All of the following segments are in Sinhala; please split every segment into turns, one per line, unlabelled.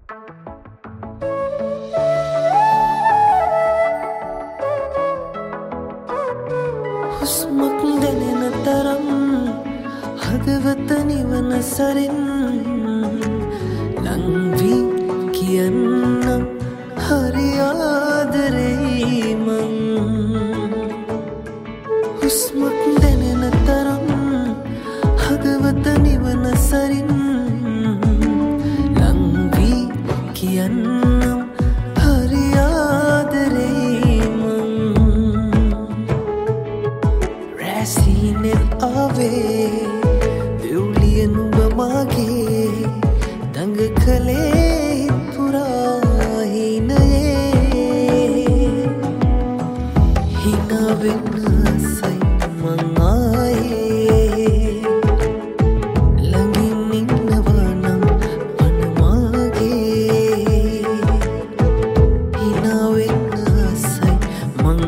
හුස්මක් දැනෙන තරම් හදවත නිවන සරින් ලංවී කියන්නම් හරි ආදරෙයි මං. හුස්මක් දැනෙන තරම් හදවත නිවන සරින් ලංවී කියන්නම් හරි ආදරෙයි මං. රැසීනෙත් ආවේ දෙව්ලිය නුඹ මාගේ දඟ කළේ පුරා හිනයේ හිනා වෙන්නසයි මං ආයේ ළඟින් ඉන්නවා නම් අනමාගේ හිනා වෙන්නසයි මං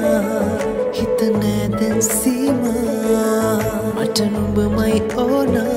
හිත නෑ දැන් සීමා මට නුඹමයි ඕනා